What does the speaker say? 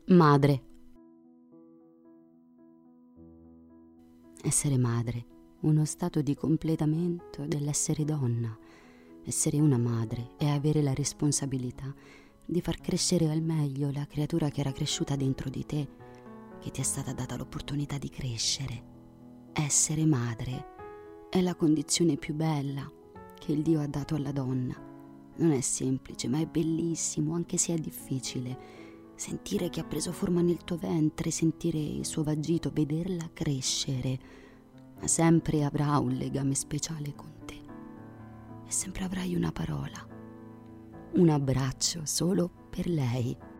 Madre. Essere madre, uno stato di completamento dell'essere donna. Essere una madre è avere la responsabilità di far crescere al meglio la creatura che era cresciuta dentro di te, che ti è stata data l'opportunità di crescere. Essere madre è la condizione più bella che il Dio ha dato alla donna. Non è semplice, ma è bellissimo, anche se è difficile. Sentire che ha preso forma nel tuo ventre, sentire il suo vagito, vederla crescere. Ma sempre avrà un legame speciale con te. E sempre avrai una parola, un abbraccio solo per lei.